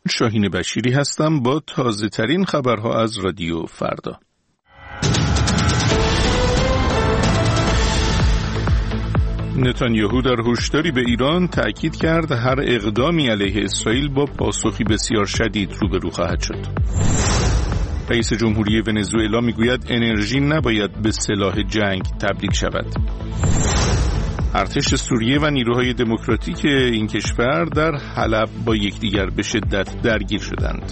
شاهین بشیری هستم با تازه ترین خبرها از رادیو فردا. نتانیاهو در هشداری به ایران تأکید کرد هر اقدامی علیه اسرائیل با پاسخی بسیار شدید روبرو خواهد شد. رئیس جمهوری ونزوئلا میگوید انرژی نباید به سلاح جنگ تبدیل شود. ارتش سوریه و نیروهای دموکراتیک این کشور در حلب با یکدیگر به شدت درگیر شدند.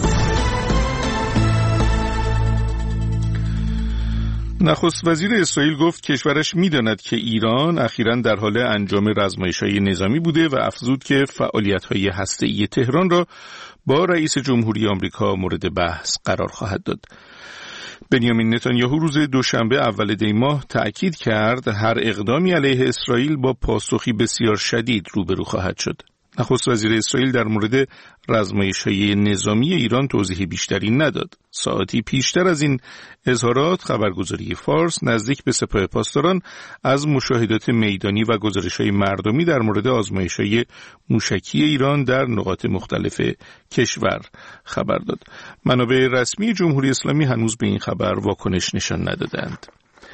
نخست وزیر اسرائیل گفت کشورش می‌داند که ایران اخیراً در حال انجام رزمایش‌های نظامی بوده و افزود که فعالیت‌های هسته‌ای تهران را با رئیس جمهوری آمریکا مورد بحث قرار خواهد داد. بنیامین نتانیاهو روز دوشنبه اول دی ماه تأکید کرد هر اقدامی علیه اسرائیل با پاسخی بسیار شدید روبرو خواهد شد. نخست وزیر اسرائیل در مورد رزمایش‌های نظامی ایران توضیح بیشتری نداد. ساعتی پیشتر از این اظهارات خبرگزاری فارس نزدیک به سپاه پاسداران از مشاهدات میدانی و گزارش‌های مردمی در مورد آزمایش‌های موشکی ایران در نقاط مختلف کشور خبر داد. منابع رسمی جمهوری اسلامی هنوز به این خبر واکنش نشان ندادند.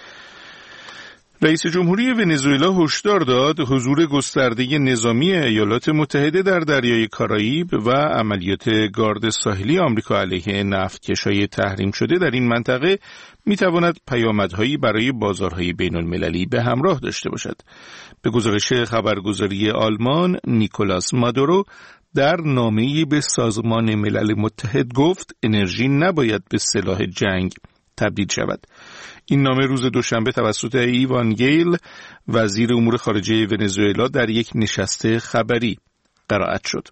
رئیس جمهوری ونزوئلا هشدار داد حضور گسترده نظامی ایالات متحده در دریای کارائیب و عملیات گارد ساحلی آمریکا علیه نفتکش‌های تحریم شده در این منطقه می‌تواند پیامدهایی برای بازارهای بین‌المللی به همراه داشته باشد. به گزارش خبرگزاری آلمان، نیکولاس مادورو در نامه‌ای به سازمان ملل متحد گفت انرژی نباید به سلاح جنگ تبدیل شود. این نامه روز دوشنبه توسط ایوان گیل وزیر امور خارجه ونزوئلا در یک نشست خبری قرائت شد.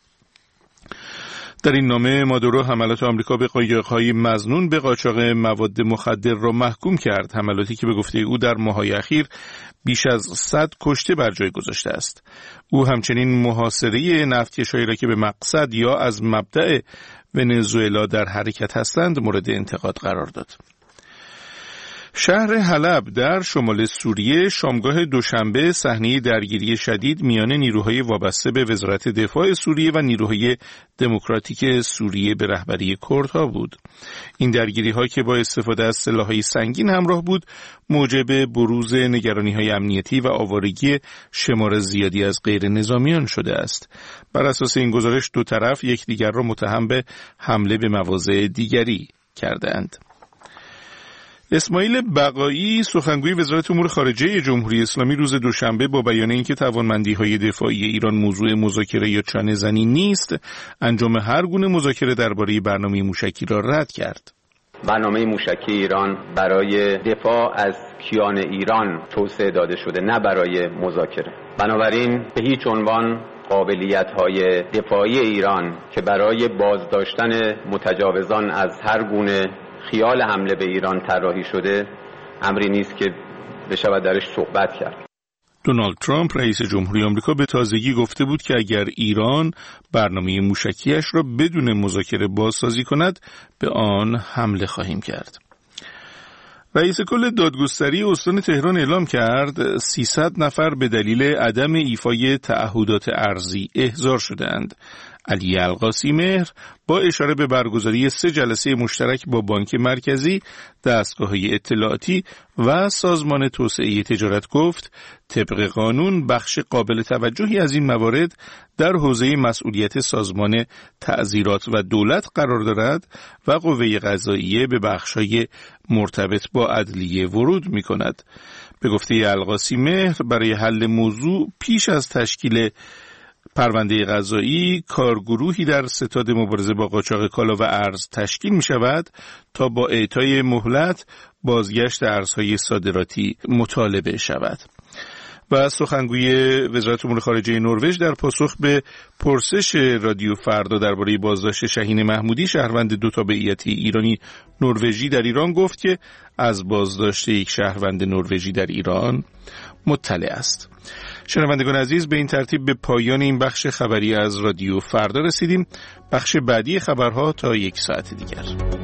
در این نامه مادورو حملات آمریکا به قایق‌های مظنون به قاچاق مواد مخدر را محکوم کرد، حملاتی که به گفته او در ماه‌های اخیر بیش از 100 کشته بر جای گذاشته است. او همچنین محاصره نفتکش‌هایی را که به مقصد یا از مبدأ ونزوئلا در حرکت هستند مورد انتقاد قرار داد. شهر حلب در شمال سوریه شامگاه دوشنبه صحنه درگیری شدید میان نیروهای وابسته به وزارت دفاع سوریه و نیروهای دموکراتیک سوریه به رهبری کردها بود. این درگیری‌ها که با استفاده از سلاح‌های سنگین همراه بود، موجب بروز نگرانی‌های امنیتی و آوارگی شمار زیادی از غیر نظامیان شده است. بر اساس این گزارش دو طرف یکدیگر را متهم به حمله به مواضع دیگری کردند. اسماعیل بقایی سخنگوی وزارت امور خارجه جمهوری اسلامی روز دوشنبه با بیان اینکه توانمندی‌های دفاعی ایران موضوع مذاکره یا چانه‌زنی نیست، انجام هر گونه مذاکره درباره برنامه موشکی را رد کرد. برنامه موشکی ایران برای دفاع از کیان ایران توسعه داده شده، نه برای مذاکره. بنابراین به هیچ عنوان قابلیت‌های دفاعی ایران که برای بازداشتن متجاوزان از هر گونه خیال حمله به ایران طراحی شده امری نیست که بشود درش صحبت کرد. دونالد ترامپ رئیس جمهوری آمریکا به تازگی گفته بود که اگر ایران برنامه موشکیش را بدون مذاکره بازسازی کند به آن حمله خواهیم کرد. رئیس کل دادگستری استان تهران اعلام کرد 300 نفر به دلیل عدم ایفای تعهدات ارضی احضار شده‌اند. علی القاسی مهر با اشاره به برگزاری 3 جلسه مشترک با بانک مرکزی، دستگاه‌های اطلاعاتی و سازمان توسعه تجارت گفت طبق قانون بخش قابل توجهی از این موارد در حوزه مسئولیت سازمان تعزیرات و دولت قرار دارد و قوه قضاییه به بخش‌های مرتبط با عدلیه ورود می‌کند. به گفته القاسی مهر برای حل موضوع پیش از تشکیل پرونده قضایی کارگروهی در ستاد مبارزه با قاچاق کالا و ارز تشکیل می شود تا با اعطای مهلت بازگشت ارزهای صادراتی مطالبه شود. و سخنگوی وزارت امور خارجه نروژ در پاسخ به پرسش رادیو فردا درباره بازداشت شهین محمودی شهروند 2 تابعیتی ایرانی نروژی در ایران گفت که از بازداشت یک شهروند نروژی در ایران مطلع است. شنوندگان عزیز، به این ترتیب به پایان این بخش خبری از رادیو فردا رسیدیم. بخش بعدی خبرها تا 1 ساعت دیگر.